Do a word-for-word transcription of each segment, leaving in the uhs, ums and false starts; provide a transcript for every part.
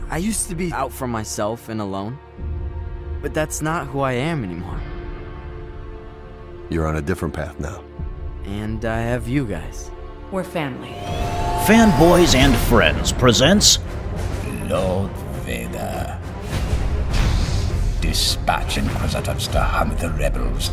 I used to be out for myself and alone, but that's not who I am anymore. You're on a different path now. And I have you guys. We're family. Fanboys and Friends presents Lord Vader. Dispatch Inquisitors to hunt the rebels.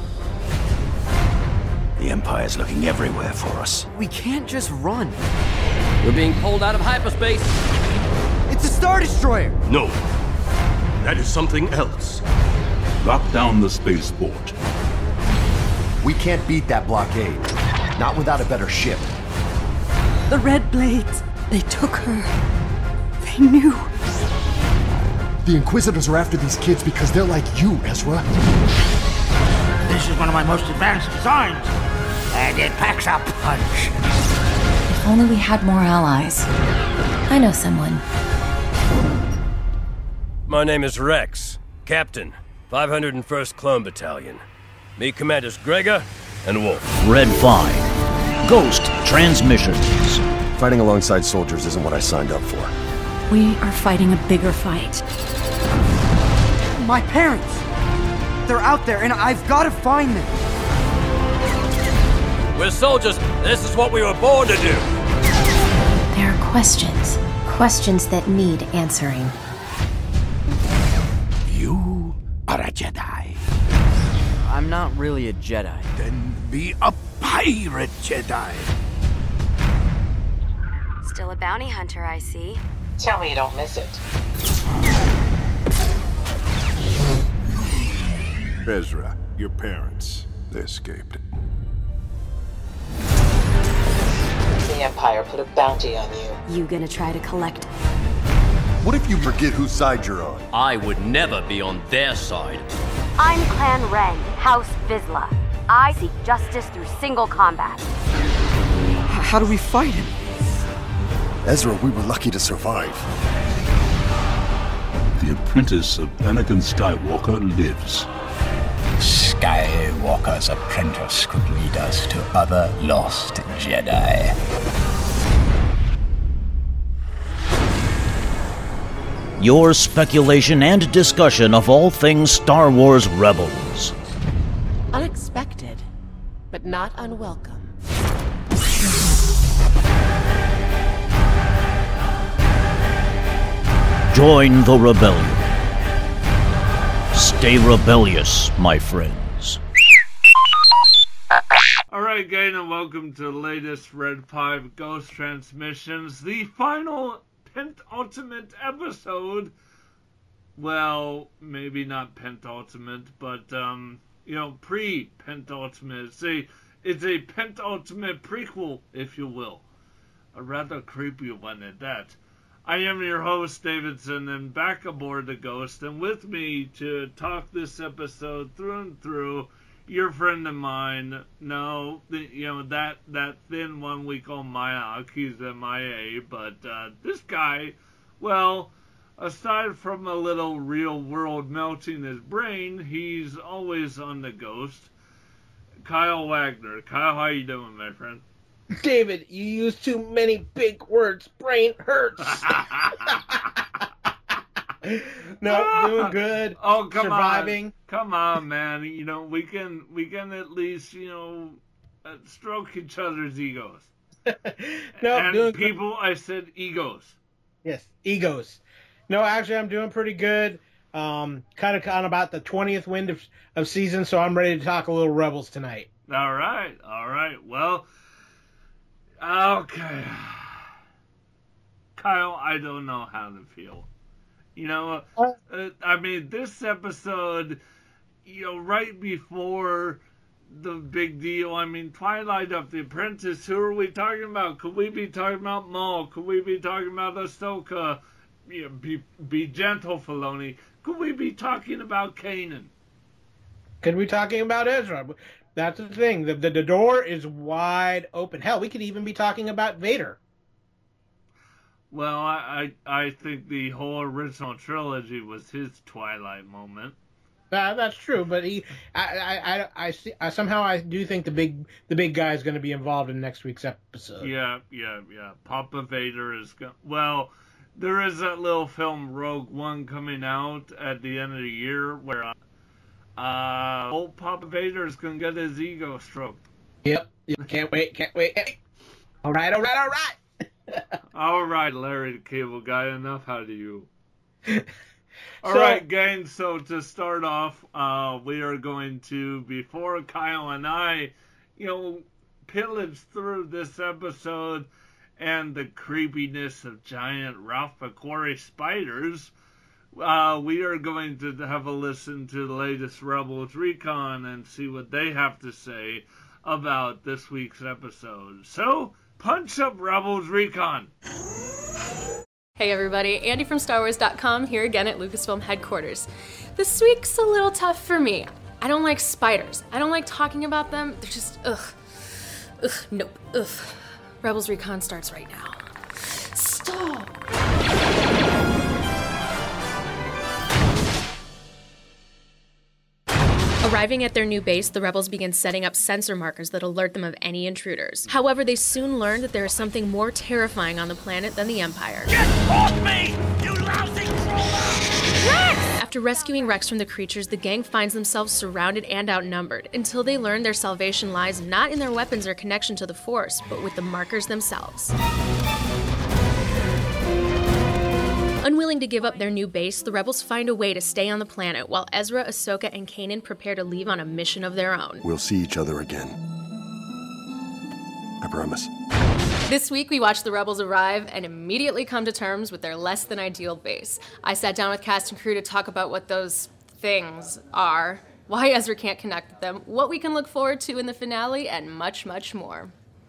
The Empire's looking everywhere for us. We can't just run. We're being pulled out of hyperspace. It's a Star Destroyer! No. That is something else. Lock down the spaceport. We can't beat that blockade. Not without a better ship. The Red Blades. They took her. They knew. The Inquisitors are after these kids because they're like you, Ezra. This is one of my most advanced designs, and it packs a punch. If only we had more allies. I know someone. My name is Rex, Captain, five hundred first Clone Battalion. Me Commanders Gregor and Wolf. Red five. Ghost Transmissions. Fighting alongside soldiers isn't what I signed up for. We are fighting a bigger fight. My parents! They're out there, and I've got to find them! We're soldiers. This is what we were born to do. There are questions. Questions that need answering. You are a Jedi. I'm not really a Jedi. Then be a pirate Jedi. Still a bounty hunter, I see. Tell me you don't miss it. Ezra, your parents, they escaped. The Empire put a bounty on you. You gonna try to collect? What if you forget whose side you're on? I would never be on their side. I'm Clan Ren, House Vizsla. I seek justice through single combat. How do we fight him? Ezra, we were lucky to survive. The apprentice of Anakin Skywalker lives. Skywalker's apprentice could lead us to other lost Jedi. Your speculation and discussion of all things Star Wars Rebels. Unexpected, but not unwelcome. Join the rebellion. Stay rebellious, my friends. Alright guys, and welcome to the latest Red five Ghost Transmissions, the final penultimate episode. Well, maybe not penultimate, but, um, you know, pre-penultimate. It's a, it's a penultimate prequel, if you will. A rather creepy one at that. I am your host, Davidson, and back aboard the Ghost, and with me to talk this episode through and through, your friend of mine. No, the, you know, that, that thin one we call Mayak, he's M I A, but uh, this guy, well, aside from a little real world melting his brain, he's always on the Ghost. Kyle Wagner. Kyle, how you doing, my friend? David, you use too many big words. Brain hurts. No, doing good. Oh, come Surviving. on. Come on, man. You know, we can we can at least, you know, uh, stroke each other's egos. No, and doing people, good. I said egos. Yes, egos. No, actually, I'm doing pretty good. Um, kind of on about the twentieth wind of, of season, so I'm ready to talk a little Rebels tonight. All right, all right. Well, okay. Kyle, I don't know how to feel. You know, uh, I mean, this episode, you know, right before the big deal, I mean, Twilight of the Apprentice, who are we talking about? Could we be talking about Maul? Could we be talking about Ahsoka? You know, be, be gentle, Filoni. Could we be talking about Kanan? Could we be talking about Ezra? That's the thing. The, the, the door is wide open. Hell, we could even be talking about Vader. Well, I, I I think the whole original trilogy was his Twilight moment. Uh, that's true, but he, I, I, I, I, see, I somehow I do think the big, the big guy is going to be involved in next week's episode. Yeah, yeah, yeah. Papa Vader is going. Well, there is that little film Rogue One coming out at the end of the year where uh, uh, old Papa Vader's gonna get his ego stroked. Yep. yep. Can't wait. Can't wait. All right. All right. All right. All right, Larry the Cable Guy. Enough out of you. All So- right, gang. So to start off, uh, we are going to, before Kyle and I, you know, pillage through this episode and the creepiness of giant Ralph McQuarrie spiders, uh, we are going to have a listen to the latest Rebels Recon and see what they have to say about this week's episode. So, punch up Rebels Recon! Hey everybody, Andy from Star Wars dot com here again at Lucasfilm headquarters. This week's a little tough for me. I don't like spiders. I don't like talking about them. They're just, ugh. Ugh, nope, ugh. Rebels Recon starts right now. Stop! Arriving at their new base, the rebels begin setting up sensor markers that alert them of any intruders. However, they soon learn that there is something more terrifying on the planet than the Empire. Get off me, you lousy crawler! Rex! After rescuing Rex from the creatures, the gang finds themselves surrounded and outnumbered, until they learn their salvation lies not in their weapons or connection to the Force, but with the markers themselves. Unwilling to give up their new base, the rebels find a way to stay on the planet, while Ezra, Ahsoka, and Kanan prepare to leave on a mission of their own. We'll see each other again. I promise. This week, we watched the rebels arrive and immediately come to terms with their less than ideal base. I sat down with cast and crew to talk about what those things are, why Ezra can't connect with them, what we can look forward to in the finale, and much, much more.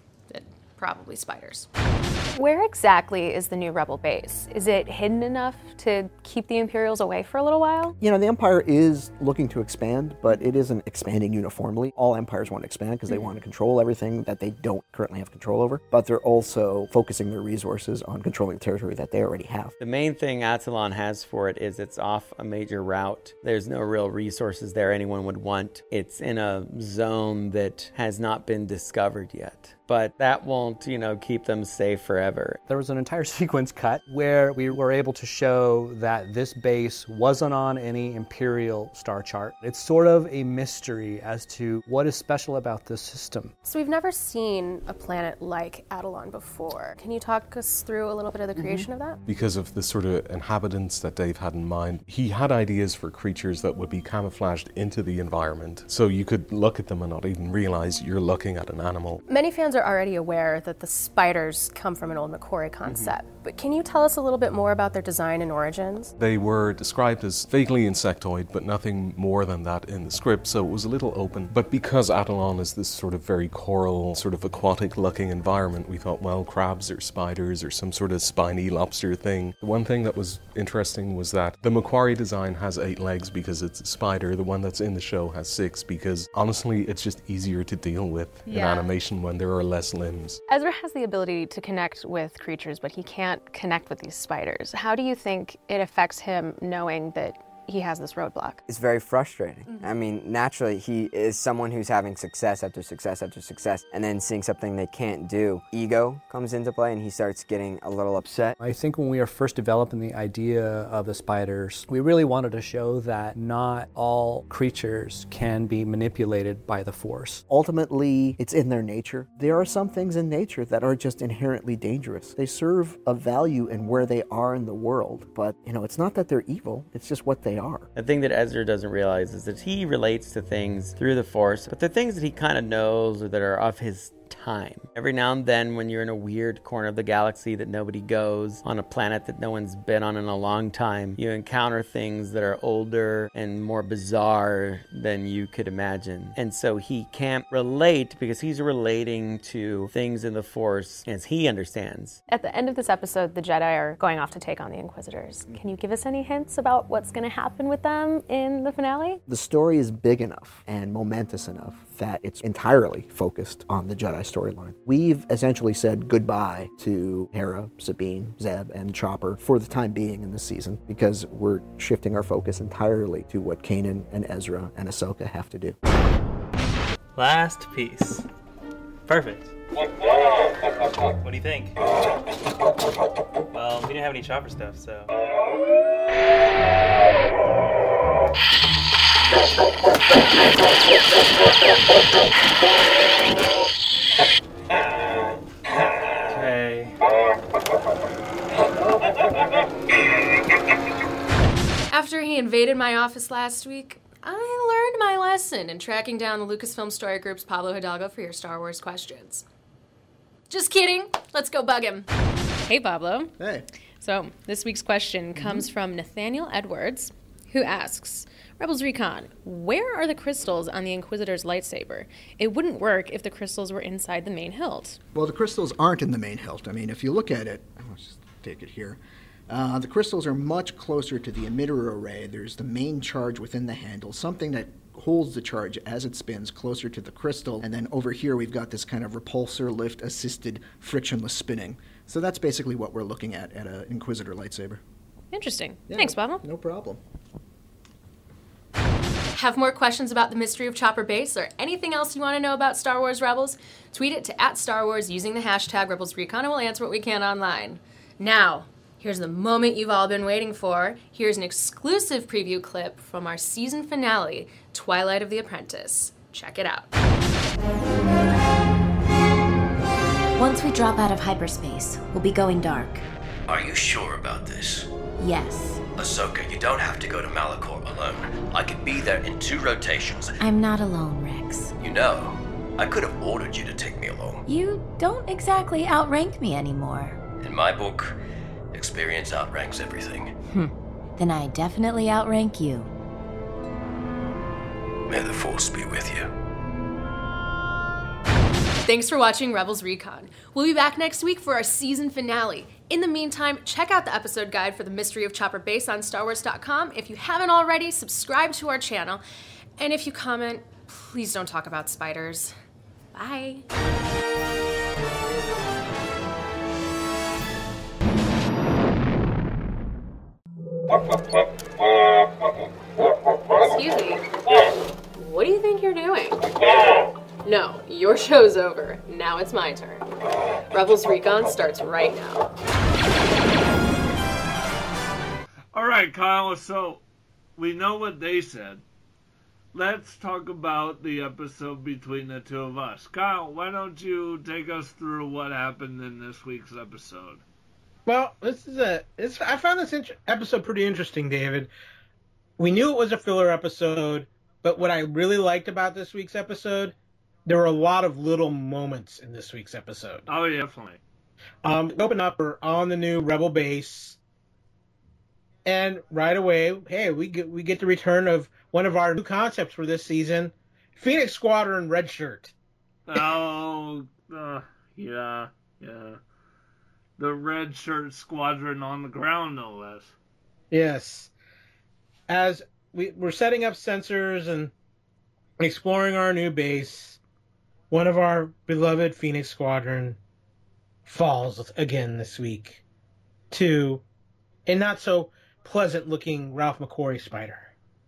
Probably spiders. Where exactly is the new rebel base? Is it hidden enough to keep the Imperials away for a little while? You know, the Empire is looking to expand, but it isn't expanding uniformly. All empires want to expand because they want to control everything that they don't currently have control over, but they're also focusing their resources on controlling the territory that they already have. The main thing Attilan has for it is it's off a major route. There's no real resources there anyone would want. It's in a zone that has not been discovered yet. But that won't, you know, keep them safe forever. There was an entire sequence cut where we were able to show that this base wasn't on any Imperial star chart. It's sort of a mystery as to what is special about this system. So we've never seen a planet like Attilan before. Can you talk us through a little bit of the creation mm-hmm. of that? Because of the sort of inhabitants that Dave had in mind, he had ideas for creatures that would be camouflaged into the environment. So you could look at them and not even realize you're looking at an animal. Many fans are already aware that the spiders come from an old McQuarrie concept, mm-hmm. but can you tell us a little bit more about their design and origins? They were described as vaguely insectoid, but nothing more than that in the script, so it was a little open. But because Attilan is this sort of very coral, sort of aquatic-looking environment, we thought, well, crabs or spiders or some sort of spiny lobster thing. The one thing that was interesting was that the McQuarrie design has eight legs because it's a spider. The one that's in the show has six because, honestly, it's just easier to deal with yeah. in animation when there are less limbs. Ezra has the ability to connect with creatures, but he can't connect with these spiders. How do you think it affects him knowing that he has this roadblock? It's very frustrating. Mm-hmm. I mean, naturally, he is someone who's having success after success after success, and then seeing something they can't do. Ego comes into play, and he starts getting a little upset. I think when we were first developing the idea of the spiders, we really wanted to show that not all creatures can be manipulated by the Force. Ultimately, it's in their nature. There are some things in nature that are just inherently dangerous. They serve a value in where they are in the world, but, you know, it's not that they're evil, it's just what they are. The thing that Ezra doesn't realize is that he relates to things through the Force, but they're things that he kind of knows or that are of his time. Every now and then when you're in a weird corner of the galaxy that nobody goes, on a planet that no one's been on in a long time, you encounter things that are older and more bizarre than you could imagine. And so he can't relate because he's relating to things in the Force as he understands. At the end of this episode, the Jedi are going off to take on the Inquisitors. Can you give us any hints about what's going to happen with them in the finale? The story is big enough and momentous enough that it's entirely focused on the Jedi storyline. We've essentially said goodbye to Hera, Sabine, Zeb, and Chopper for the time being in this season because we're shifting our focus entirely to what Kanan and Ezra and Ahsoka have to do. Last piece. Perfect. What do you think? Well, we didn't have any chopper stuff, so... Okay. After he invaded my office last week, I learned my lesson in tracking down the Lucasfilm Story Group's Pablo Hidalgo for your Star Wars questions. Just kidding. Let's go bug him. Hey, Pablo. Hey. So, this week's question comes from Nathaniel Edwards, who asks, Rebels Recon, where are the crystals on the Inquisitor's lightsaber? It wouldn't work if the crystals were inside the main hilt. Well, the crystals aren't in the main hilt. I mean, if you look at it, let's just take it here. Uh, the crystals are much closer to the emitter array. There's the main charge within the handle, something that holds the charge as it spins closer to the crystal. And then over here, we've got this kind of repulsor lift assisted frictionless spinning. So that's basically what we're looking at at an Inquisitor lightsaber. Interesting. Yeah, Thanks, Pablo. No problem. Have more questions about the mystery of Chopper Base or anything else you want to know about Star Wars Rebels? Tweet it to at Star Wars using the hashtag RebelsRecon and we'll answer what we can online. Now, here's the moment you've all been waiting for. Here's an exclusive preview clip from our season finale, Twilight of the Apprentice. Check it out. Once we drop out of hyperspace, we'll be going dark. Are you sure about this? Yes. Ahsoka, you don't have to go to Malachor alone. I could be there in two rotations. I'm not alone, Rex. You know, I could have ordered you to take me along. You don't exactly outrank me anymore. In my book, experience outranks everything. Hmm. Then I definitely outrank you. May the Force be with you. Thanks for watching Rebels Recon. We'll be back next week for our season finale. In the meantime, check out the episode guide for the Mystery of Chopper Base on Star Wars dot com. If you haven't already, subscribe to our channel. And if you comment, please don't talk about spiders. Bye. Excuse me. What do you think you're doing? No, your show's over. Now it's my turn. Rebels Recon starts right now. All right, Kyle, so we know what they said. Let's talk about the episode between the two of us. Kyle, why don't you take us through what happened in this week's episode? Well, this is a. It's, I found this int- episode pretty interesting, David. We knew it was a filler episode, but what I really liked about this week's episode, there were a lot of little moments in this week's episode. Oh, yeah, definitely. Um, open up, we're on the new Rebel base, and right away, hey, we get we get the return of one of our new concepts for this season, Phoenix Squadron Red Shirt. Oh, uh, yeah, yeah. The Red Shirt Squadron on the ground, no less. Yes. As we, we're setting up sensors and exploring our new base, one of our beloved Phoenix Squadron falls again this week to a not-so-pleasant-looking Ralph McQuarrie spider.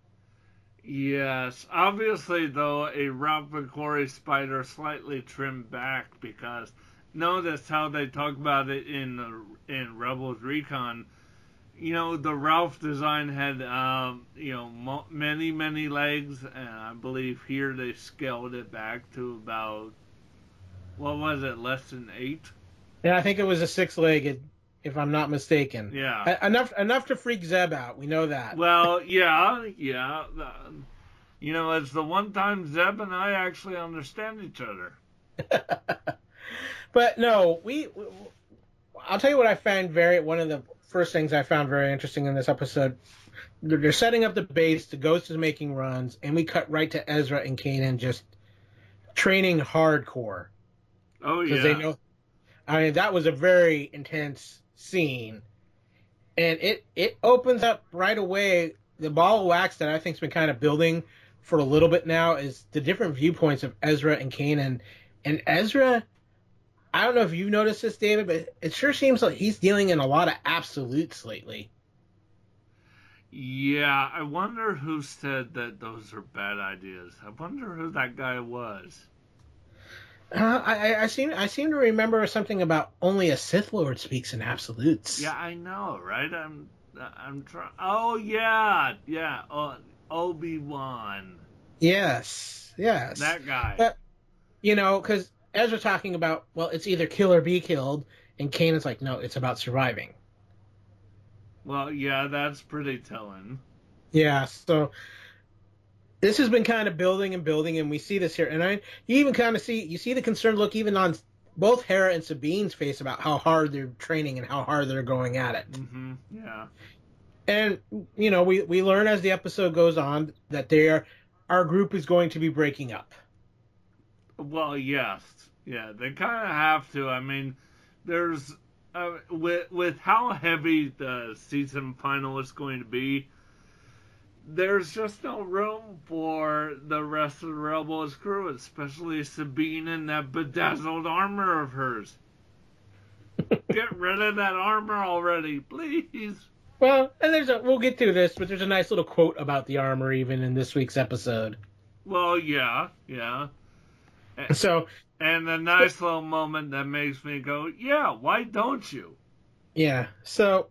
Yes. Obviously, though, a Ralph McQuarrie spider slightly trimmed back because notice how they talk about it in in Rebels Recon. You know, the Ralph design had, um, you know, mo- many, many legs, and I believe here they scaled it back to about, what was it, less than eight? Yeah, I think it was a six-legged, if I'm not mistaken. Yeah. Enough enough to freak Zeb out, we know that. Well, yeah, yeah. Uh, you know, it's the one time Zeb and I actually understand each other. But no, we, we... I'll tell you what I found very... One of the first things I found very interesting in this episode, they're setting up the base, the Ghost is making runs, and we cut right to Ezra and Kanan just training hardcore. Oh, yeah. Because they know... I mean, that was a very intense scene. And it, it opens up right away. The ball of wax that I think's been kind of building for a little bit now is the different viewpoints of Ezra and Kanan. And Ezra, I don't know if you've noticed this, David, but it sure seems like he's dealing in a lot of absolutes lately. Yeah, I wonder who said that those are bad ideas. I wonder who that guy was. Uh, I, I seem I seem to remember something about only a Sith Lord speaks in absolutes. Yeah, I know, right? I'm I'm trying. Oh yeah, yeah. Uh, Obi-Wan. Yes, yes. That guy. But, you know, because Ezra's talking about, well, it's either kill or be killed, and Kanan's like, no, it's about surviving. Well, yeah, that's pretty telling. Yeah, so this has been kind of building and building, and we see this here. And I, you even kind of see, you see the concerned look even on both Hera and Sabine's face about how hard they're training and how hard they're going at it. Mm-hmm. Yeah. And, you know, we, we learn as the episode goes on that they are, our group is going to be breaking up. Well, yes. Yeah, they kind of have to. I mean, there's, uh, with, with how heavy the season final is going to be, there's just no room for the rest of the Rebels crew, especially Sabine and that bedazzled armor of hers. Get rid of that armor already, please. Well, and there's a, we'll get to this, but there's a nice little quote about the armor even in this week's episode. Well, yeah, yeah. So, and a nice little moment that makes me go, yeah, why don't you? Yeah, so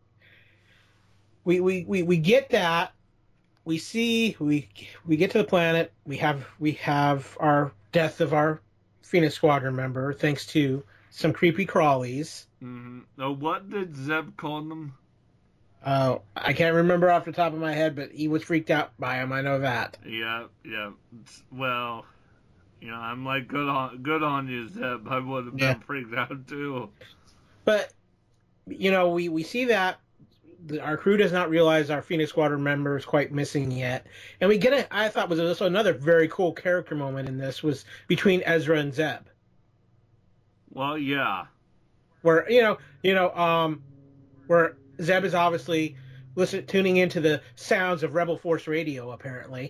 we we, we, we get that. We see we we get to the planet. We have we have our death of our Phoenix Squadron member, thanks to some creepy crawlies. Mm-hmm. Now, what did Zeb call them? Uh, I can't remember off the top of my head, but he was freaked out by him. I know that. Yeah, yeah. Well, you know, I'm like, good on, good on you, Zeb. I would have been Yeah. freaked out too. But you know, we we see that the, our crew does not realize our Phoenix Squadron member is quite missing yet, and we get a. I thought was also another very cool character moment in this was between Ezra and Zeb, Well, yeah. where you know you know um where Zeb is obviously listen tuning into the sounds of Rebel Force Radio apparently.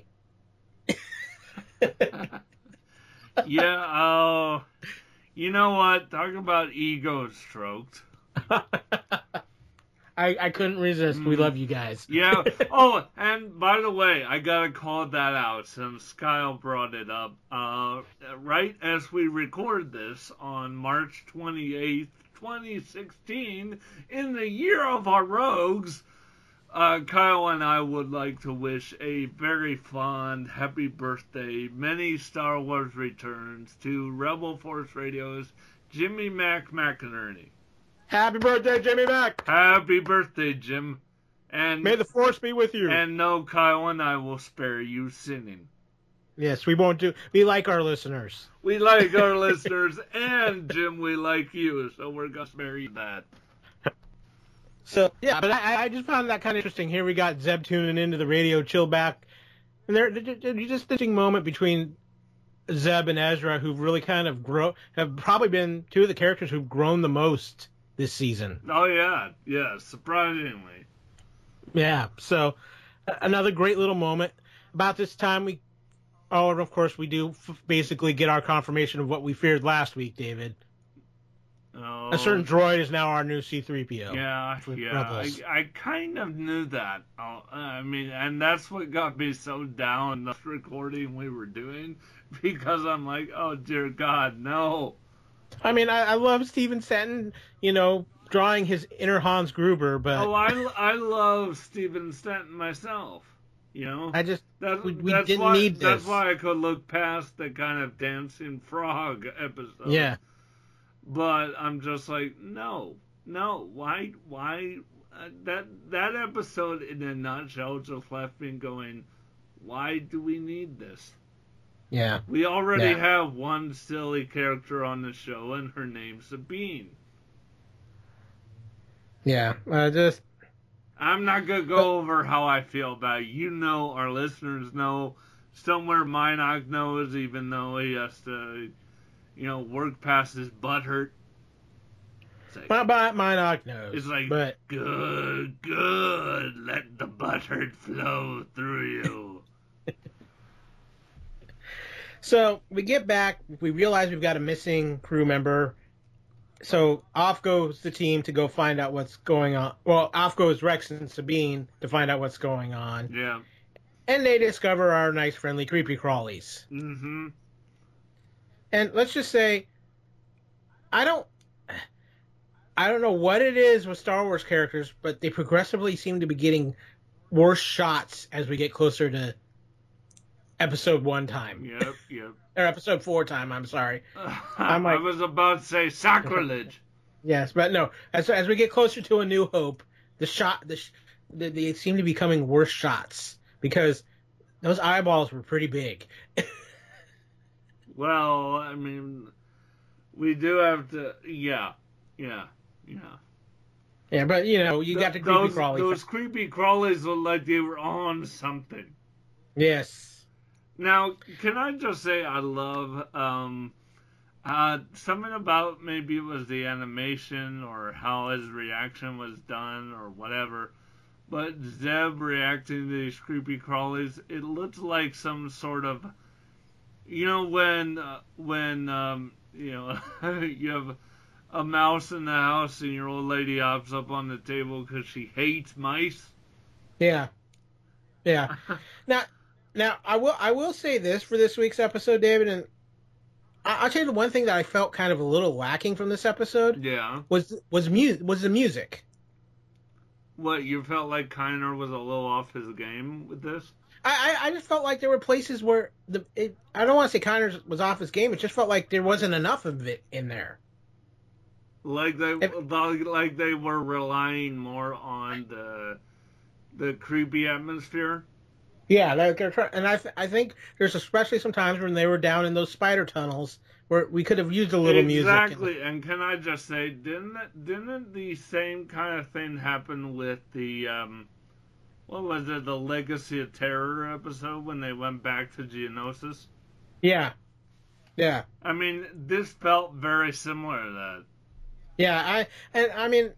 Yeah, uh, you know what? Talk about ego stroked. I, I couldn't resist. We love you guys. Yeah. Oh, and by the way, I gotta call that out since Kyle brought it up. Uh, right as we record this on March twenty-eighth, twenty sixteen, in the year of our rogues, uh, Kyle and I would like to wish a very fond happy birthday, many Star Wars returns to Rebel Force Radio's Jimmy Mac McInerney. Happy birthday, Jimmy Mac! Happy birthday, Jim. And May the Force be with you. And no, Kyle and I will spare you sinning. Yes, we won't do. We like our listeners. We like our listeners, and Jim, we like you, so we're gonna spare you that. So yeah, but I, I just found that kind of interesting. Here we got Zeb tuning into the radio, chill back, and there, there's just an interesting moment between Zeb and Ezra, who've really kind of grow, have probably been two of the characters who've grown the most this season. Oh yeah, yeah, surprisingly. Yeah. So another great little moment. About this time, we, oh, and of course, we do f- basically get our confirmation of what we feared last week, David. Oh, A certain droid is now our new C three P O. Yeah, yeah. I, I kind of knew that. Oh, I mean, and that's what got me so down the recording we were doing, because I'm like, oh dear God, no. I mean, I, I love Steven Stanton, you know, drawing his inner Hans Gruber, but Oh, I, I love Steven Stanton myself. You know, I just that, we, we that's didn't why, need this. That's why I could look past the kind of dancing frog episode. Yeah. But I'm just like, no, no, why, why, uh, that that episode in a nutshell just left me going, why do we need this? Yeah. We already Yeah. have one silly character on the show, and her name's Sabine. Yeah, uh, just I'm not going to go over how I feel about it. You know, our listeners know, somewhere Minoc knows, even though he has to, you know, work past his butt hurt. It's like, my, my Minoc knows. it's like but good, good, let the butt hurt flow through you. So we get back, we realize we've got a missing crew member. So off goes the team to go find out what's going on. Well, off goes Rex and Sabine to find out what's going on. Yeah. And they discover our nice, friendly, creepy crawlies. Mm-hmm. And let's just say, I don't, I don't know what it is with Star Wars characters, but they progressively seem to be getting worse shots as we get closer to episode one time. Yep, yep. Or episode four time, I'm sorry. I'm like, I was about to say sacrilege. Yes, but no. As as we get closer to A New Hope, the shot, the, the they seem to be becoming worse shots because those eyeballs were pretty big. Well, I mean, we do have to, yeah, yeah, yeah. Yeah, but you know, you Th- got the creepy those, crawlies. Those creepy crawlies look like they were on something. Yes. Now, can I just say I love um, uh, something about maybe it was the animation or how his reaction was done or whatever, but Zeb reacting to these creepy crawlies, it looked like some sort of, you know, when uh, when um, you know you have a mouse in the house and your old lady hops up on the table because she hates mice. Yeah. Yeah. now. Now, I will I will say this for this week's episode, David, and I, I'll tell you the one thing that I felt kind of a little lacking from this episode. Yeah. Was was mu- was the music. What, you felt like Kiner was a little off his game with this? I, I, I just felt like there were places where the it, I don't want to say Kiner was off his game. It just felt like there wasn't enough of it in there. Like they if, like they were relying more on the the creepy atmosphere. Yeah, they're trying, and I th- I think there's especially some times when they were down in those spider tunnels where we could have used a little exactly. music. Exactly, and can I just say, didn't it, didn't the same kind of thing happen with the um, what was it, the Legacy of Terror episode when they went back to Geonosis? Yeah, yeah. I mean, this felt very similar to that. Yeah, I and I mean.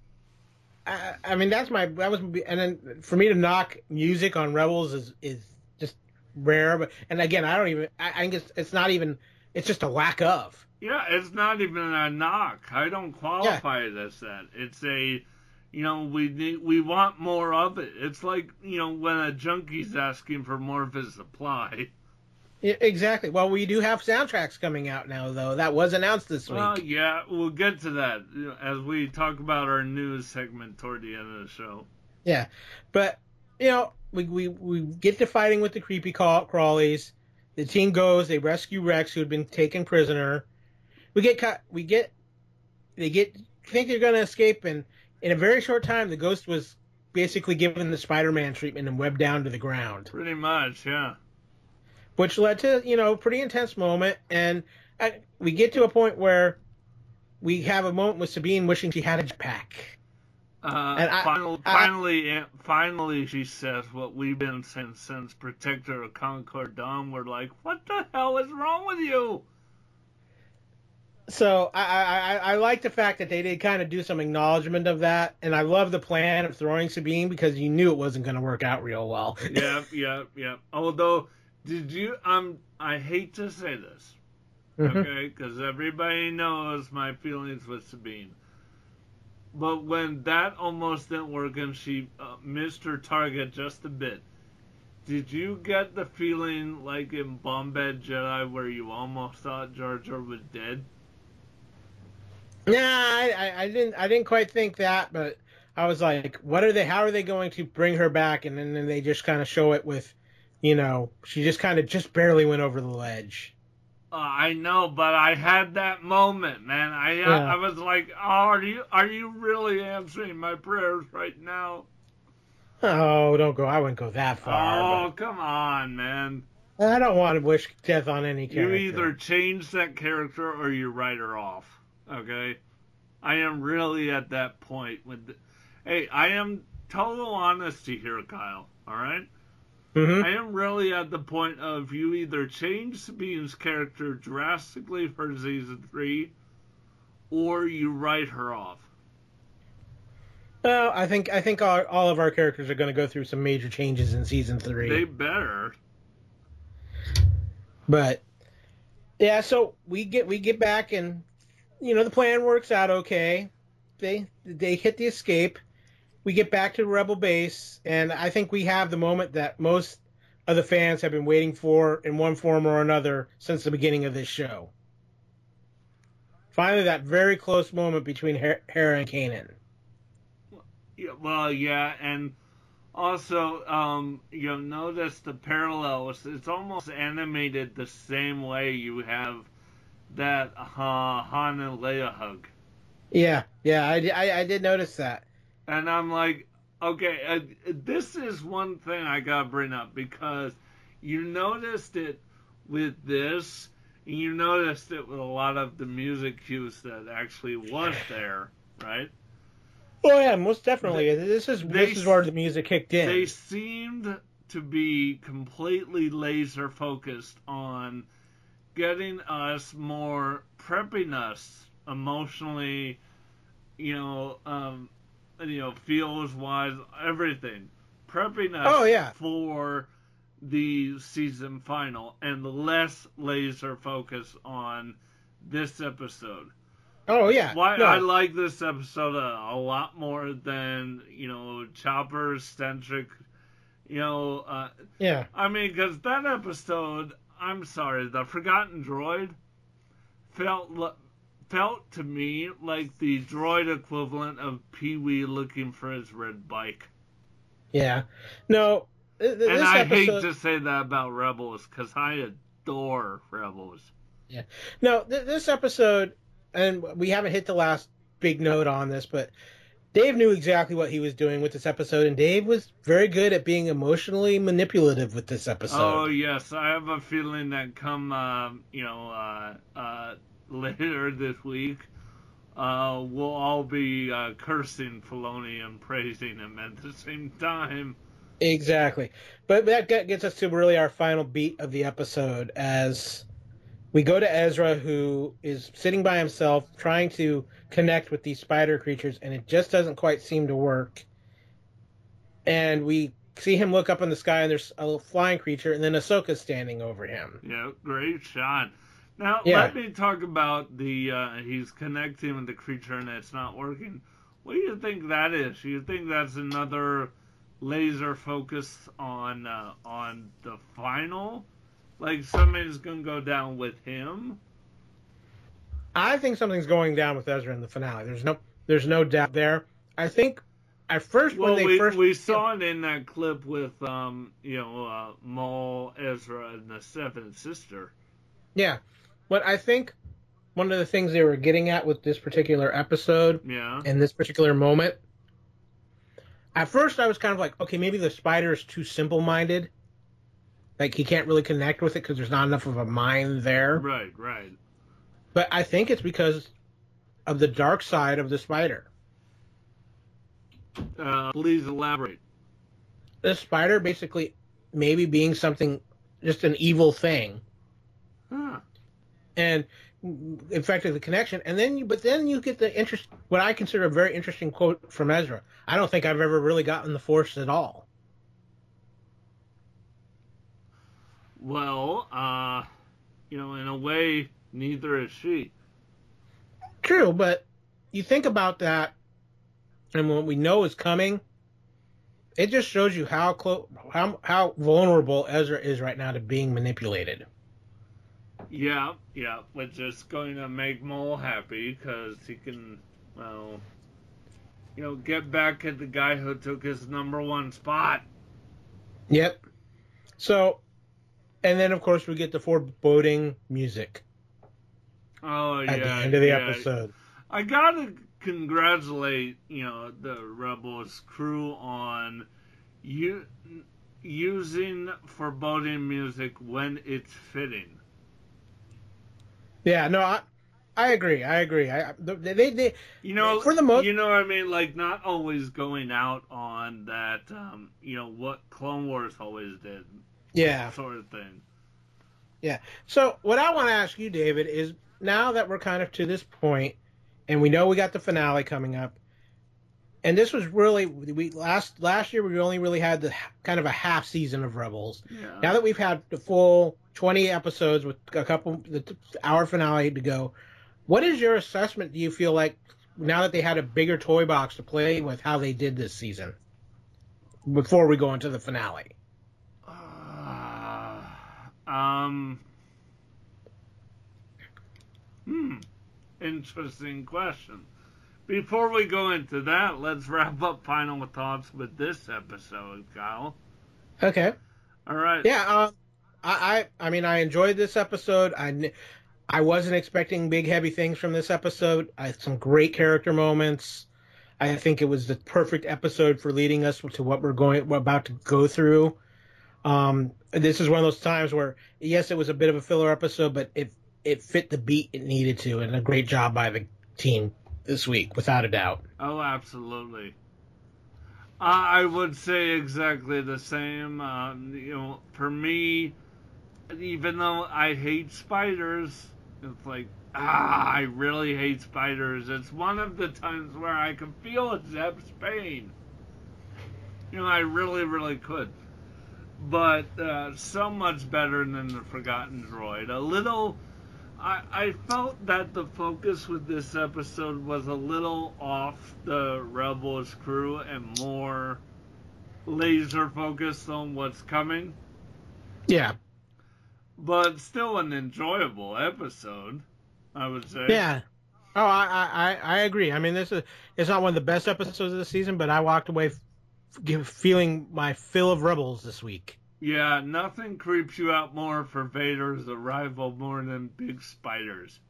I, I mean that's my that was and then for me to knock music on Rebels is is just rare, but and again I don't even I, I think it's it's not even it's just a lack of. Yeah, it's not even a knock. I don't qualify it as that. It's a, you know, we need, we want more of it. It's like, you know, when a junkie's asking for more of his supply. Yeah, exactly. Well, we do have soundtracks coming out now, though. That was announced this week. Well, yeah, we'll get to that as we talk about our news segment toward the end of the show. Yeah, but, you know, we we, we get to fighting with the creepy crawlies. The team goes, they rescue Rex, who had been taken prisoner. We get cut. We get, they get, think they're going to escape, and in a very short time, the Ghost was basically given the Spider-Man treatment and webbed down to the ground. Pretty much, yeah. Which led to, you know, a pretty intense moment, and I, we get to a point where we have a moment with Sabine wishing she had a jetpack. Uh, and I, finally, I, finally, finally, she says what we've been saying since Protector of Concord Dawn. We're like, what the hell is wrong with you? So I, I, I like the fact that they did kind of do some acknowledgement of that, and I love the plan of throwing Sabine because you knew it wasn't going to work out real well. Yep, yep, yep. Although... Did you, um, I hate to say this, mm-hmm. okay, because everybody knows my feelings with Sabine. But when that almost didn't work and she uh, missed her target just a bit, did you get the feeling like in Bombad Jedi where you almost thought Jar Jar was dead? Nah, I, I, I didn't, I didn't quite think that, but I was like, what are they, how are they going to bring her back? And then, then they just kind of show it with, you know, she just kind of just barely went over the ledge. Uh, I know, but I had that moment, man. I yeah. I, I was like, oh, are you are you really answering my prayers right now? Oh, don't go. I wouldn't go that far. Oh, but... come on, man. I don't want to wish death on any character. You either change that character or you write her off. Okay? I am really at that point with... The... Hey, I am total honesty here, Kyle. All right? Mm-hmm. I am really at the point of you either change Sabine's character drastically for season three, or you write her off. Well, I think I think all, all of our characters are going to go through some major changes in season three. They better. But yeah, so we get we get back, and you know the plan works out okay. They they hit the escape. We get back to the Rebel base, and I think we have the moment that most of the fans have been waiting for in one form or another since the beginning of this show. Finally, that very close moment between Her- Hera and Kanan. Yeah, well, yeah, and also, um, you'll notice the parallels. It's almost animated the same way you have that uh, Han and Leia hug. Yeah, yeah, I, I, I did notice that. And I'm like, okay, uh, this is one thing I gotta bring up, because you noticed it with this, and you noticed it with a lot of the music cues that actually was there, right? Oh yeah, most definitely. They, this is they, this is where the music kicked in. They seemed to be completely laser focused on getting us more, prepping us emotionally, you know, um, you know, feels wise, everything, prepping us oh, yeah. for the season final, and less laser focus on this episode. Oh yeah. Why no. I like this episode a, a lot more than, you know, Chopper centric. You know. Uh, yeah. I mean, because that episode, I'm sorry, the Forgotten Droid felt felt to me like the droid equivalent of Pee-wee looking for his red bike. Yeah. No. Th- th- and this I episode... hate to say that about Rebels, because I adore Rebels. Yeah. No, th- this episode, and we haven't hit the last big note on this, but Dave knew exactly what he was doing with this episode, and Dave was very good at being emotionally manipulative with this episode. Oh, yes. I have a feeling that come, uh, you know, uh, uh, later this week, uh, we'll all be uh, cursing Filoni and praising him at the same time. Exactly. But that gets us to really our final beat of the episode, as we go to Ezra, who is sitting by himself trying to connect with these spider creatures, and it just doesn't quite seem to work. And we see him look up in the sky, and there's a flying creature, and then Ahsoka's standing over him. Yeah, great shot. Now, yeah. let me talk about the, uh, he's connecting with the creature and it's not working. What do you think that is? Do you think that's another laser focus on uh, on the final? Like something's gonna go down with him? I think something's going down with Ezra in the finale. There's no there's no doubt there. I think at first well, when they we, first we saw it in that clip with um you know uh, Maul, Ezra, and the Seventh Sister. Yeah, but I think one of the things they were getting at with this particular episode, yeah, in this particular moment. At first, I was kind of like, okay, maybe the spider is too simple-minded. Like, he can't really connect with it because there's not enough of a mind there. Right, right. But I think it's because of the dark side of the spider. Uh, please elaborate. The spider basically maybe being something, just an evil thing. Huh. And affected the connection, and then you, but then you get the interest, what I consider a very interesting quote from Ezra. I don't think I've ever really gotten the Force at all. Well, uh, you know, in a way, neither is she. True, but you think about that, and what we know is coming, it just shows you how close, how how vulnerable Ezra is right now to being manipulated. Yeah, yeah, which is going to make Maul happy, because he can, well, you know, get back at the guy who took his number one spot. Yep. So, and then, of course, we get the foreboding music. Oh, yeah. At the end of the yeah. episode. I gotta congratulate, you know, the Rebels crew on u- using foreboding music when it's fitting. Yeah, no, I, I agree. I agree. I they, they, they you know for the most, you know what I mean, like not always going out on that, um, you know what Clone Wars always did. Yeah, sort of thing. Yeah. So what I want to ask you, David, is now that we're kind of to this point, and we know we got the finale coming up, and this was really we last last year we only really had the kind of a half season of Rebels. Yeah. Now that we've had the full twenty episodes with a couple the hour finale to go, what is your assessment? Do you feel like now that they had a bigger toy box to play with, how they did this season before we go into the finale? Uh, um. Hmm. interesting question. Before we go into that, let's wrap up final thoughts with this episode, Kyle. Okay. All right. Yeah. Um, I, I, I mean, I enjoyed this episode. I, I wasn't expecting big, heavy things from this episode. I had some great character moments. I think it was the perfect episode for leading us to what we're going, we're about to go through. Um, this is one of those times where, yes, it was a bit of a filler episode, but it it fit the beat it needed to, and a great job by the team this week, without a doubt. Oh, absolutely. I would say exactly the same. Uh, you know, for me, even though I hate spiders, it's like, ah, I really hate spiders. It's one of the times where I can feel Zeb's pain. You know, I really, really could. But uh, so much better than the Forgotten Droid. A little... I, I felt that the focus with this episode was a little off the Rebels crew and more laser focused on what's coming. Yeah. But still an enjoyable episode, I would say. Yeah. Oh, I, I, I agree. I mean, this is it's not one of the best episodes of the season, but I walked away f- feeling my fill of Rebels this week. Yeah, nothing creeps you out more for Vader's arrival more than big spiders.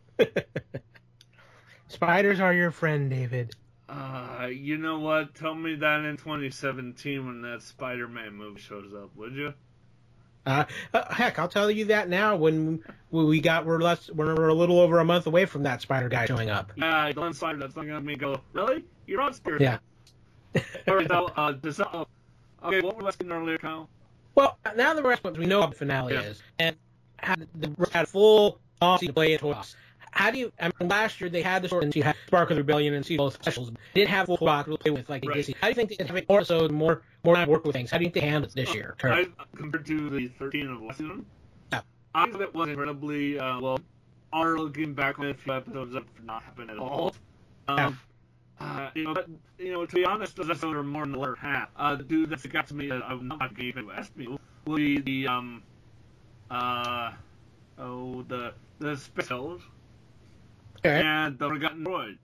Spiders are your friend, David. Uh, you know what? Tell me that in twenty seventeen when that Spider-Man movie shows up, would you? Uh, uh, heck, I'll tell you that now. When, when we got, we're less, we're a little over a month away from that Spider guy showing up. Yeah, the one Spider that's looking at me go, really? You're on Spirit? Yeah. All right, so, uh, this, uh, okay, what were we asking earlier, Kyle? Well, now that we're at what we know what the finale Yeah. is, and had the had full policy to play it us. How do you? I mean, last year they had the story and you had Spark of the Rebellion and see both specials. They didn't have full block to play with like they Right. did. How do you think they can have more episodes, more more time to work with things? How do you think they handled it this year? I, compared to the thirteen of last season, Yeah. I thought it was incredibly, uh, well, are looking back on a few episodes that did not happen at all. Um, uh, you know, but, you know, to be honest, those episodes are more in the latter half. Uh, the dude that got to me, uh, I'm not going to ask me, will be the, um, uh, oh, the, the specials. Okay. And the Forgotten Droid.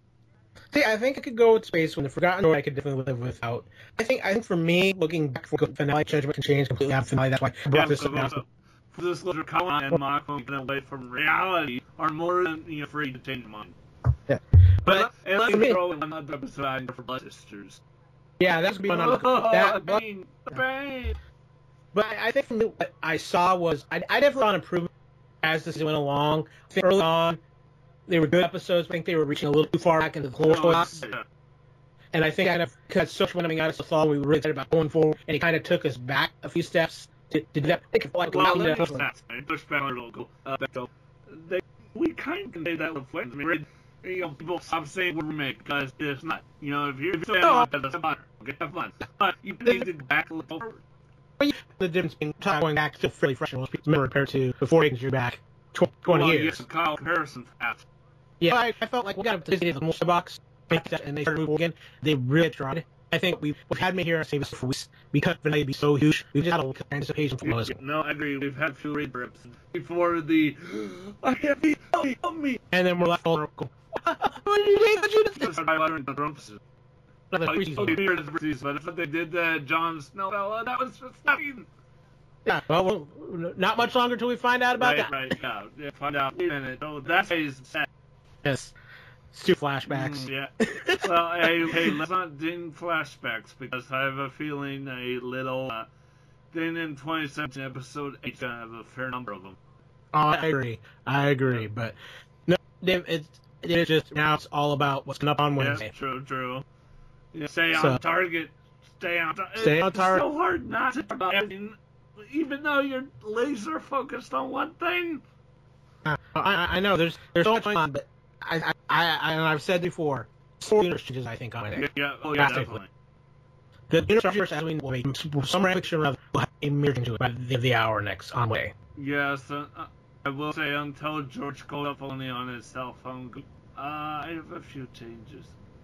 See, I think I could go with Space when the Forgotten Droid I could definitely live without. I think I think for me, looking back for good finale, judgment can change completely after finale. That's why I brought Yeah, this so, up. so, for this little Colin and Mark moving away from reality are more than you know, free to change their mind. Yeah. But, and let for me me- throw in another episode for Blood Sisters. Yeah, that's gonna be one Oh, on that. the pain, the pain. But I think for me, what I saw was I, I definitely saw an improvement as this went along. I think early on, they were good episodes. I think they were reaching a little too far back into the Clone Wars. Yeah. And I think I kind of because so much coming out of the fall, we were really excited about going forward, and it kind of took us back a few steps to, to do that. I think it felt like Well, a let me mountain push that. I push back a little. Go, uh, back up. They, we kind of can say that with friends. I mean, we're- you know, people stop saying we're remake because it's not. You know, if you're if you're No. saying that's fun, okay, have fun. But you need to go back a little forward. the difference between time going back still fairly fresh in most people's memory compared to before taking you back tw- twenty well, years. Yes, Kyle comparison fast. Yeah, I, I felt like we got up to this the most box, and they started moving again. They really tried. I think we've, we've had me here and save us for weeks because finale be so huge. We've just had a little anticipation for those. No, I agree. We've had few read rips before the. I can't be. Help me! Help me! And then we're left all. What did you do? Just by lettering the drums. Another Oh, preseason. okay, weird as a preseason, but if what they did to Jon Snow, fella, that was just nothing. Yeah, well, well, not much longer till we find out about Right, that. right, yeah. yeah. Find out. Wait a minute. Oh, that phase is sad. Yes. It's two flashbacks. Mm, yeah. Well, hey, hey, let's not ding flashbacks because I have a feeling a little uh, thing in twenty seventeen episode eight gonna have a fair number of them. Oh, I agree. I agree. But no, it's it's just now it's all about what's coming up on Wednesday. Yeah, true, true. You know, stay on So- target. Stay on target. Stay on target. It's so hard not to talk about everything, even though you're laser focused on one thing. Uh, I, I know there's there's so much going on, but I I, I and I've said before, four universe changes I think on Yeah, it. yeah, oh yeah, Drastically. definitely. The universe as we will make some fiction of will have a mirror into it by the, the hour next on way. Yes, uh, uh, I will say until George called up only on his cell phone, uh, I have a few changes.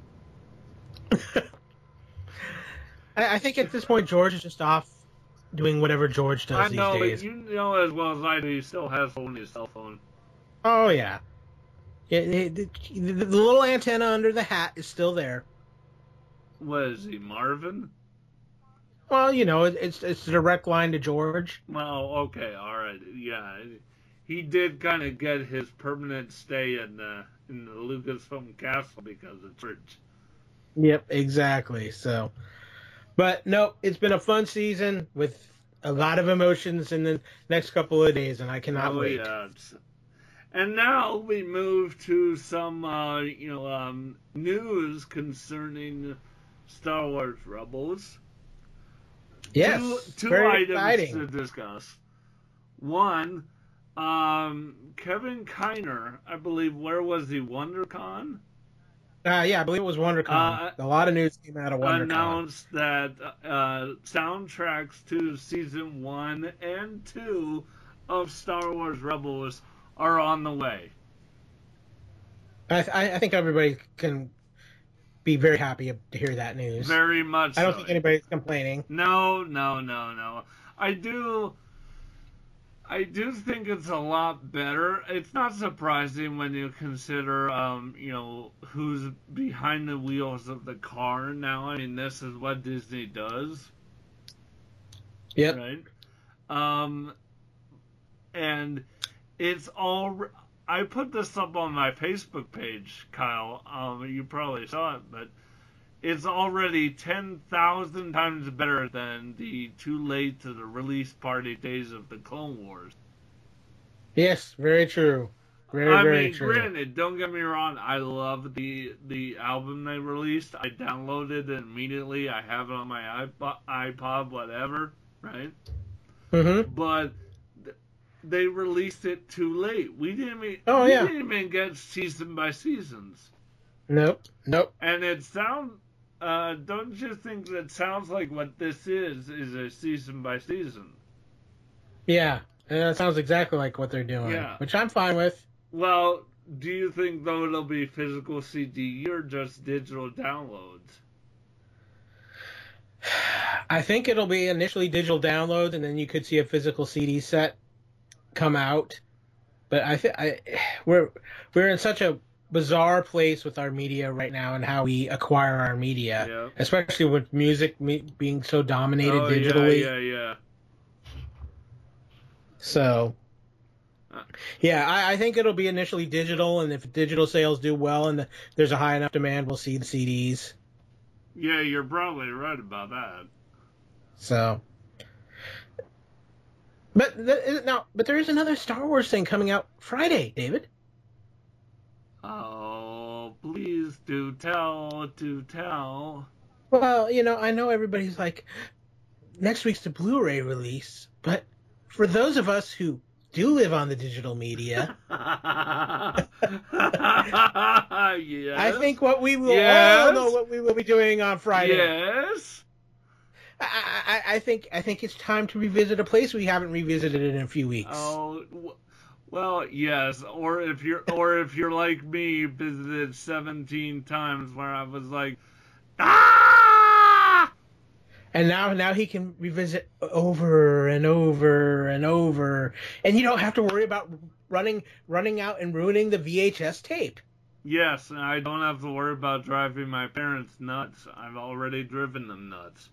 I, I think at this point George is just off doing whatever George does I these know, days. but you know as well as I do, he still has only his cell phone. Oh yeah. Yeah, the, the, the little antenna under the hat is still there. What is he, Marvin? Well, you know, it, it's it's a direct line to George. Well, okay, all right, yeah. He did kind of get his permanent stay in the in the Lucasfilm castle because of George. Yep, exactly. So, but no, it's been a fun season with a lot of emotions in the next couple of days, and I cannot oh, wait. Yeah. And now we move to some, uh, you know, um, news concerning Star Wars Rebels. Yes, two, two very items exciting. to discuss. One, um, Kevin Kiner, I believe, where was he? WonderCon? Uh, yeah, I believe it was WonderCon. Uh, a lot of news came out of WonderCon. Announced that uh, soundtracks to season one and two of Star Wars Rebels are on the way. I, th- I think everybody can be very happy to hear that news. Very much. I don't so. think anybody's complaining. No, no, no, no. I do. I do think it's a lot better. It's not surprising when you consider, um, you know, who's behind the wheels of the car now. I mean, this is what Disney does. Yep. Right. Um, and it's all. I put this up on my Facebook page, Kyle. Um, you probably saw it, but it's already ten thousand times better than the too late to the release party days of the Clone Wars. Yes, very true. Very, I very mean, true. granted, don't get me wrong, I love the the album they released. I downloaded it immediately. I have it on my iPod, iPod whatever, right? Mm-hmm. But they released it too late. We didn't even, oh, we yeah. didn't even get season by seasons. Nope, nope. And it sounds, uh, don't you think that sounds like what this is, is a season by season? Yeah, and that sounds exactly like what they're doing, Yeah. which I'm fine with. Well, do you think, though, it'll be physical C D or just digital downloads? I think it'll be initially digital downloads, and then you could see a physical C D set come out. But I think I we're we're in such a bizarre place with our media right now and how we acquire our media, Yep. especially with music me- being so dominated Oh, digitally. yeah, yeah, yeah. So, yeah, I, I think it'll be initially digital, and if digital sales do well and the, there's a high enough demand, we'll see the C Ds. Yeah, you're probably right about that. So, but th- now, but there is another Star Wars thing coming out Friday, David. Oh, please do tell, do tell. Well, you know, I know everybody's like, next week's the Blu-ray release, but for those of us who do live on the digital media, yes. I think what we will Yes. all know what we will be doing on Friday. Yes. I, I, I think I think it's time to revisit a place we haven't revisited in a few weeks. Oh, w- well, yes. Or if you're, or if you're like me, you visited seventeen times, where I was like, ah! And now, now he can revisit over and over and over, and you don't have to worry about running, running out and ruining the V H S tape. Yes, and I don't have to worry about driving my parents nuts. I've already driven them nuts.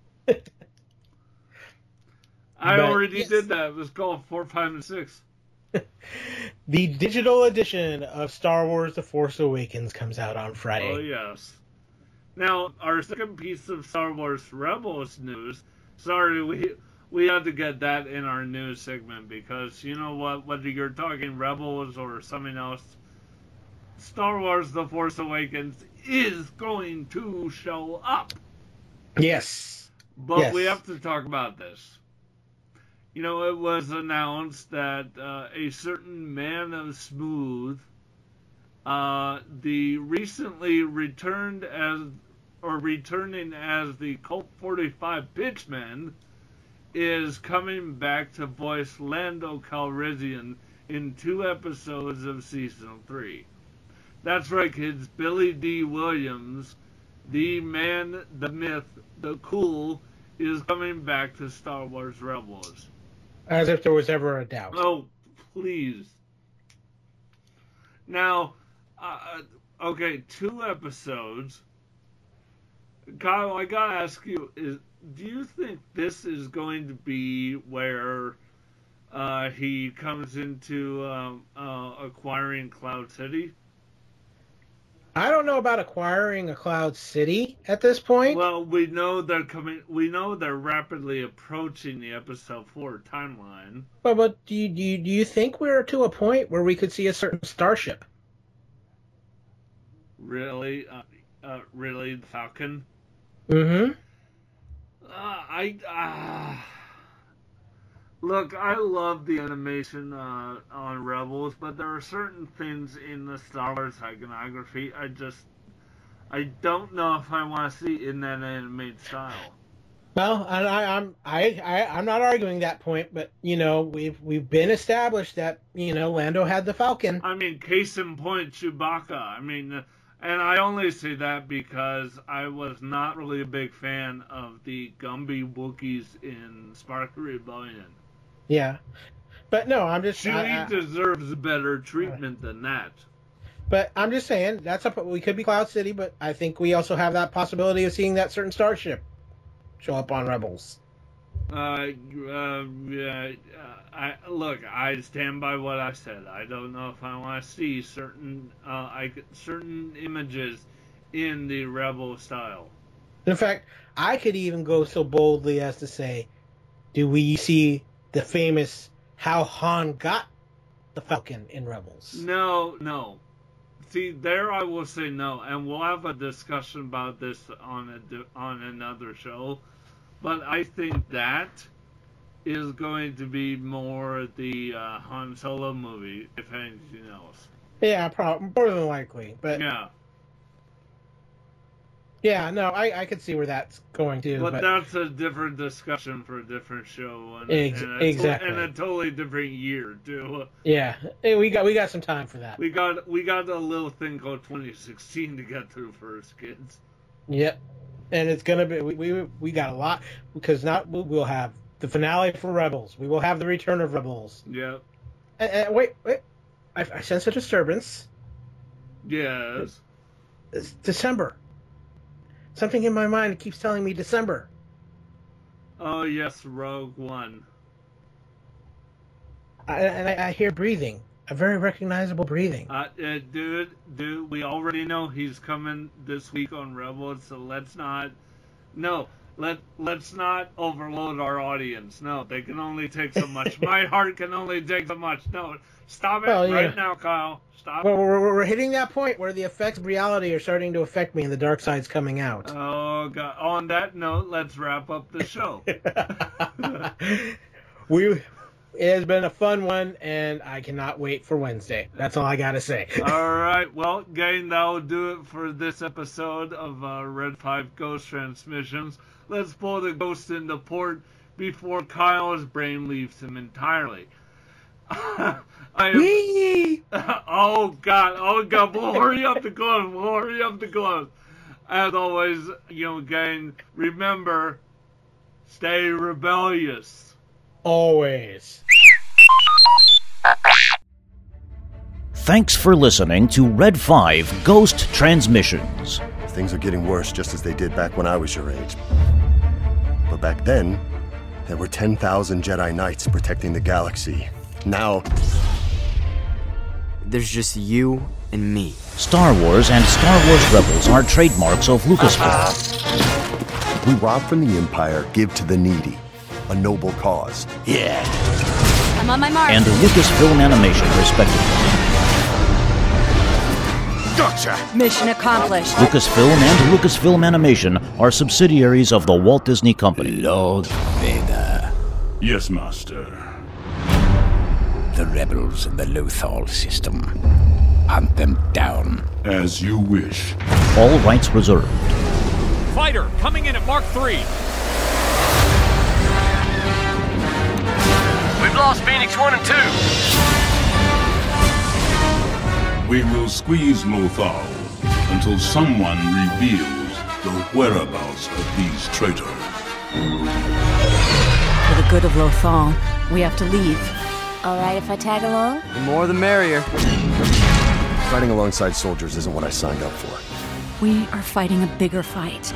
I But, already yes. did that. It was called four, five, and six. The digital edition of Star Wars: The Force Awakens comes out on Friday. Oh, yes. Now, our second piece of Star Wars Rebels news, sorry, we we had to get that in our news segment because, you know what, whether you're talking Rebels or something else, Star Wars The Force Awakens is going to show up. Yes. But Yes. we have to talk about this. You know, it was announced that uh, a certain Man of Smooth, uh, the recently returned as, or returning as the Colt forty-five pitchman, is coming back to voice Lando Calrissian in two episodes of season three. That's right, kids. Billy D. Williams, the man, the myth, the cool, is coming back to Star Wars Rebels. As if there was ever a doubt. Oh, please. Now, Uh, okay, two episodes. Kyle, I gotta ask you: Is do you think this is going to be where uh, he comes into um, uh, acquiring Cloud City? I don't know about acquiring a Cloud City at this point. Well, we know they're coming. We know they're rapidly approaching the episode four timeline. But but do you, do you do you think we're to a point where we could see a certain starship? Really, uh, uh, really, the Falcon. Mm-hmm. Uh, I uh, look. I love the animation uh, on Rebels, but there are certain things in the Star Wars iconography I just I don't know if I want to see in that animated style. Well, I, I, I'm I, I I'm not arguing that point, but you know we've we've been established that you know Lando had the Falcon. I mean, case in point, Chewbacca. I mean. Uh, And I only say that because I was not really a big fan of the Gumby Wookiees in Sparky Rebellion. Yeah, but no, I'm just. Chewie I, I, deserves better treatment than that. But I'm just saying that's a we could be Cloud City, but I think we also have that possibility of seeing that certain starship show up on Rebels. Uh, uh, yeah, uh, I look. I stand by what I said. I don't know if I want to see certain, uh, I certain images in the Rebel style. In fact, I could even go so boldly as to say, do we see the famous how Han got the Falcon in Rebels? No, no. See, there I will say no, and we'll have a discussion about this on a on another show. But I think that is going to be more the uh, Han Solo movie, if anything else. Yeah, probably more than likely. But yeah, yeah, no, I, I could see where that's going to. But, but that's a different discussion for a different show, and, Ex- and a exactly, to- and a totally different year too. Yeah, hey, we got we got some time for that. We got we got a little thing called twenty sixteen to get through first, kids. Yep. And it's gonna be we, we we got a lot because not we'll have the finale for Rebels. We will have the return of Rebels. Yep. And, and wait, wait, I, I sense a disturbance. Yes. It's, it's December. Something in my mind keeps telling me December. Oh yes, Rogue One. I, and I, I hear breathing. A very recognizable breathing. Uh, uh, dude, dude, we already know he's coming this week on Rebels, so let's not, no, let, let's not overload our audience. No, they can only take so much. My heart can only take so much. No, stop it well, right yeah. now, Kyle. Stop well, it. We're, we're hitting that point where the effects of reality are starting to affect me and the dark side's coming out. Oh, God. On that note, let's wrap up the show. we... It has been a fun one, and I cannot wait for Wednesday. That's all I gotta say. All right, well, gang, that'll do it for this episode of uh, Red five Ghost Transmissions. Let's pull the ghost into port before Kyle's brain leaves him entirely. I am... oh, God, oh, God, we'll hurry up the close, we'll hurry up the close. As always, you know, gang, remember, stay rebellious. Always. Thanks for listening to Red five Ghost Transmissions. Things are getting worse just as they did back when I was your age. But back then, there were ten thousand Jedi Knights protecting the galaxy. Now... there's just you and me. Star Wars and Star Wars Rebels are trademarks of Lucasfilm. We rob from the Empire, give to the needy. A noble cause. Yeah. I'm on my mark. And Lucasfilm Animation, respectively. Gotcha! Mission accomplished. Lucasfilm and Lucasfilm Animation are subsidiaries of the Walt Disney Company. Lord Vader. Yes, Master. The rebels in the Lothal system. Hunt them down. As you wish. All rights reserved. Fighter, coming in at Mark three. We've lost Phoenix one and two. We will squeeze Lothal until someone reveals the whereabouts of these traitors. For the good of Lothal, we have to leave. All right if I tag along? The more the merrier. Fighting alongside soldiers isn't what I signed up for. We are fighting a bigger fight.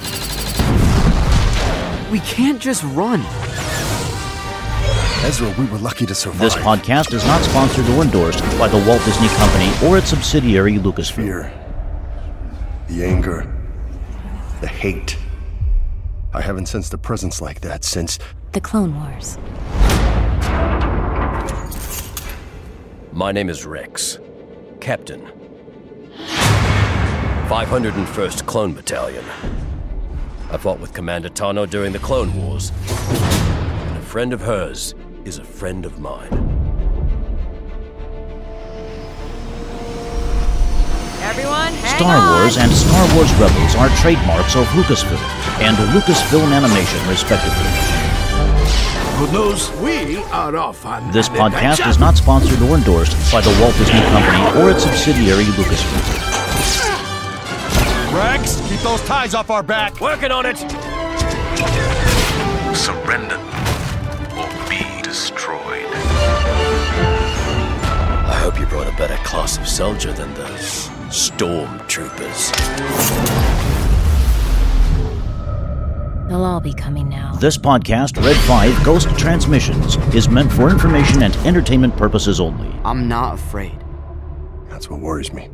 We can't just run. Ezra, we were lucky to survive. This podcast is not sponsored or endorsed by the Walt Disney Company or its subsidiary Lucasfilm. Fear, the anger, the hate. I haven't sensed a presence like that since... The Clone Wars. My name is Rex. Captain. five hundred first Clone Battalion. I fought with Commander Tano during the Clone Wars. And a friend of hers is a friend of mine. Everyone, hang Star on. Wars and Star Wars Rebels are trademarks of Lucasfilm and Lucasfilm Animation, respectively. Good news, we are off on This an podcast adventure. is not sponsored or endorsed by the Walt Disney Company or its subsidiary Lucasfilm. Rex, keep those ties off our back. Working on it. Surrender or be destroyed. I hope you brought a better class of soldier than those stormtroopers. They'll all be coming now. This podcast, Red five Ghost Transmissions, is meant for information and entertainment purposes only. I'm not afraid. That's what worries me.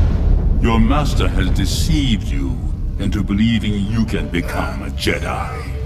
Your master has deceived you into believing you can become a Jedi.